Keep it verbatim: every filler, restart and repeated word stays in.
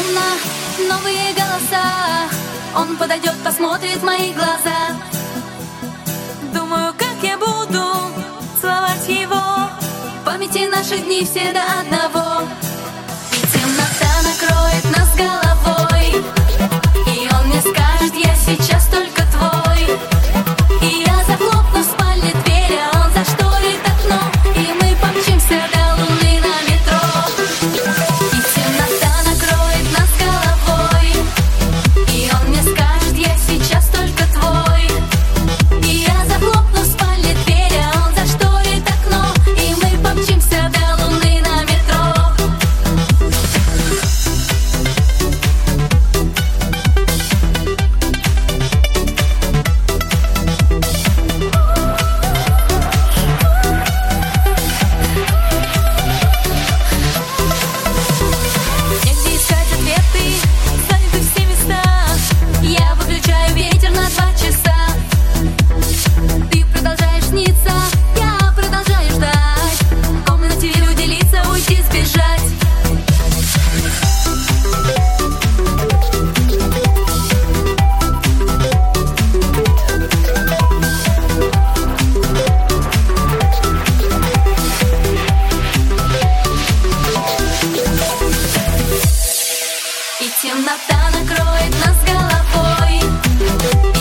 шумно, новые голоса. Он подойдет, посмотрит в мои глаза. Думаю, как я буду целовать его. В памяти наши дни все до одного. И темнота накроет нас головой, и он мне скажет: я сейчас только твой. И я захлопну в спальне дверь, а он зашторит окно, и мы помчимся до луны на метро. И темнота накроет нас головой, и он мне скажет: я сейчас только твой. И я захлопну в спальне дверь, а он зашторит окно, и мы помчимся до луны на метро. Негде искать ответы, заняты все места. Я выключаю ветер на два часа. Ты продолжаешь сниться, я продолжаю ждать. В комнате люди лица, уйти, сбежать. И темнота накроет нас головой.